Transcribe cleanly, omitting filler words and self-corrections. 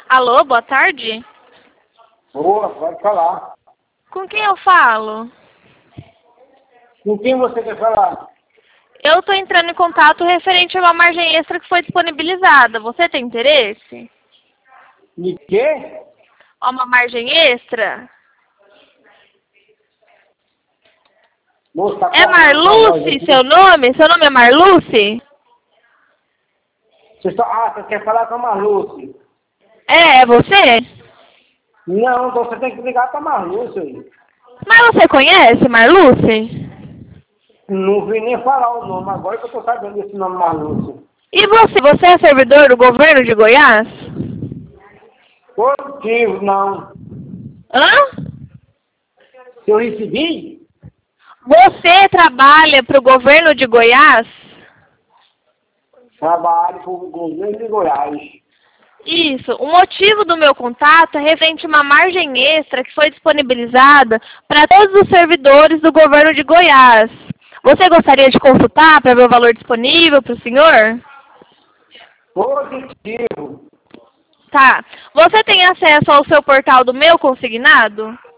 Alô, boa tarde. Boa, pode falar. Com quem eu falo? Com quem você quer falar? Eu estou entrando em contato referente a uma margem extra que foi disponibilizada. Você tem interesse? De quê? Uma margem extra? Moça, tá É cortando a voz Marluce aqui. seu nome? Seu nome é Marluce? Você quer falar com a Marluce? É você? Não, então você tem que ligar pra Marluce aí. Mas você conhece Marluce? Não vi nem falar o nome, agora que eu tô sabendo desse nome Marluce. E você é servidor do governo de Goiás? Positivo, não. Hã? Se eu recebi, Você trabalha para o governo de Goiás? trabalho com o governo de Goiás. Isso. O motivo do meu contato é referente a uma margem extra que foi disponibilizada para todos os servidores do governo de Goiás. Você gostaria de consultar para ver o valor disponível para o senhor? Positivo. Tá. Você tem acesso ao seu portal do Meu Consignado?